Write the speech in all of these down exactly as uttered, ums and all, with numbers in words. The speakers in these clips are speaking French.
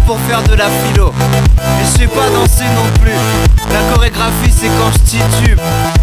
pour faire de la philo. Et je sais pas danser non plus. La chorégraphie c'est quand je titube.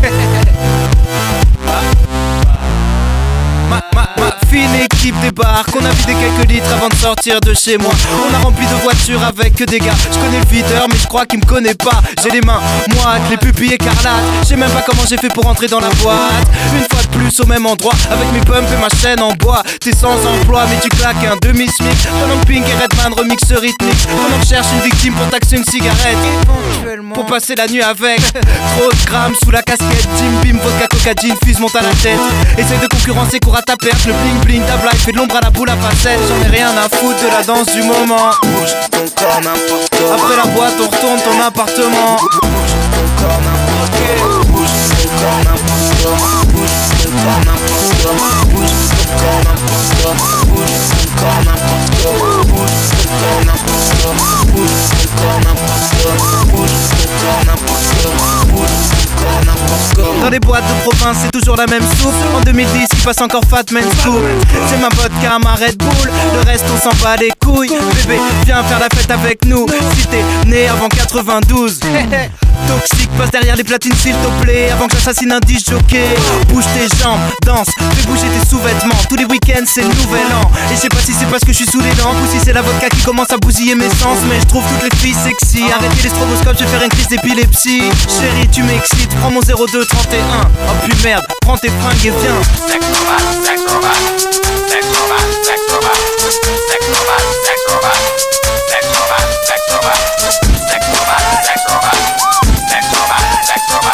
Ma, ma, ma fine équipe débarque. On a vidé quelques litres avant de sortir de chez moi. On a rempli de voitures avec que des gars. Je connais le videur mais je crois qu'il me connaît pas. J'ai les mains moites, les pupilles écarlates. Je sais même pas comment j'ai fait pour entrer dans la boîte. Une fois de plus au même endroit, avec mes pumps et ma chaîne en bois. T'es sans emploi mais tu claques un demi-smic. Pendant que Pink et Redman remix rythmique. Pendant que je cherche une victime pour taxer une cigarette. Pour passer la nuit avec trop de grammes sous la casquette. Jim Bim, vodka, cocaïne, fuse monte à la tête. Essaye de concurrencer, cours à ta perte. Le bling bling, ta blague fait de l'ombre à la boule à facettes. J'en ai rien à foutre de la danse du moment. Bouge ton corps n'importe comment. Après la boîte on retourne ton appartement. Bouge ton corps n'importe comment. Bouge ton corps n'importe comment. Bouge ton corps n'importe comment. Bouge ton corps n'importe comment. Bouge ton corps n'importe comment. Bouge ton corps n'importe comment. Bouge ton corps n'importe comment. Bouge ton corps n'importe comment. Bouge ton corps n'importe comment. Dans les boîtes de province c'est toujours la même soupe. En deux mille dix il passe encore Fat Man Scoop. C'est ma vodka, ma Red Bull. Le reste on s'en bat les couilles. Bébé viens faire la fête avec nous. Si t'es né avant quatre-vingt-douze. Toxique, passe derrière les platines s'il te plaît. Avant que j'assassine un disc jockey. Bouge tes jambes, danse, fais bouger tes sous-vêtements. Tous les week-ends c'est le nouvel an. Et je sais pas si c'est parce que je suis sous les lampes ou si c'est la vodka qui commence à bousiller mes sens. Mais je trouve toutes les filles sexy. Arrêtez les stroboscopes, je vais faire une crise d'épilepsie. Chérie tu m'excites, prends mon zéro deux trente et un. Oh puis merde, prends tes fringues et viens. Sex robot, sex robot, sex robot, sex robot, sex robot, sex robot, sex robot, sex robot, sex robot, sex robot, sex robot, sex robot,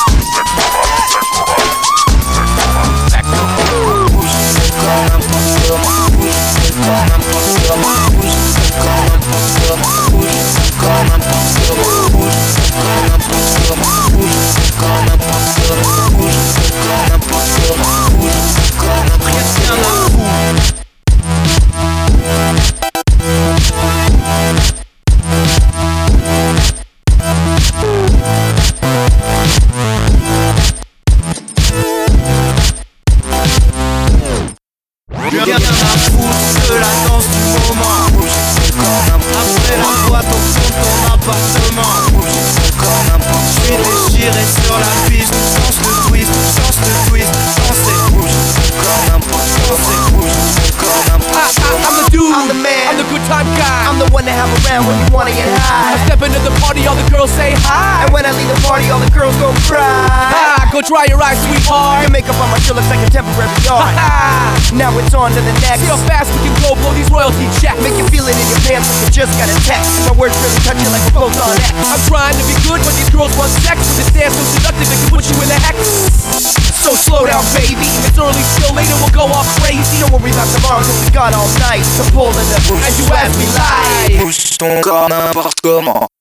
sex robot. Bouge ton corps n'importe comment. Bouge ton corps n'importe comment. Bouge ton corps n'importe comment. Bouge ton corps n'importe comment. Bouge ton corps n'importe comment. Bouge ton corps n'importe comment. Bouge ton corps n'importe comment. Bouge ton corps n'importe comment. Rien à foutre de la danse du moment. Bouge ton corps n'importe Après la boîte on retourne ton appartement. Bouge ton corps n'importe Je suis déchiré sur la piste. Change de twist, change de twist. Danser, Bouge ton corps n'importe comment. Bouge ton corps n'importe comment. I'm the dude, I'm the man. I'm the good time guy. I'm the one to have around when you wanna get high. I step into the party, all the girls say hi. And when I leave the party, all the girls go cry. Ah, go dry your eyes, sweetheart. Your makeup on my shirt looks like a temporary art. Ha Now it's on to the next. See how fast we can go, blow these royalty checks. Make you feel it in your pants like you just got a text. My words really touch you like a bolt on X. I'm trying to be good, but these girls want sex. With this dance so seductive, it can put you in a hex. So slow down, baby. It's early, still later, we'll go off crazy. Don't worry about tomorrow, cause we got all night to pull in the And you ask me live. Bouge ton corps n'importe comment.